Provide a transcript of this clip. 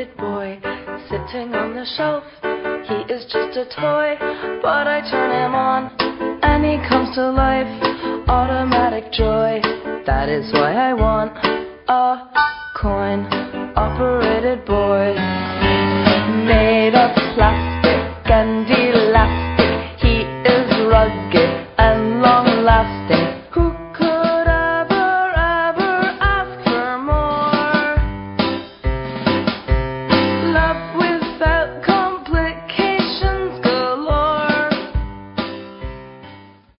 operated boy sitting on the shelf. He is just a toy, but I turn him on and he comes to life. Automatic joy, that is why I want a coin operated boy made up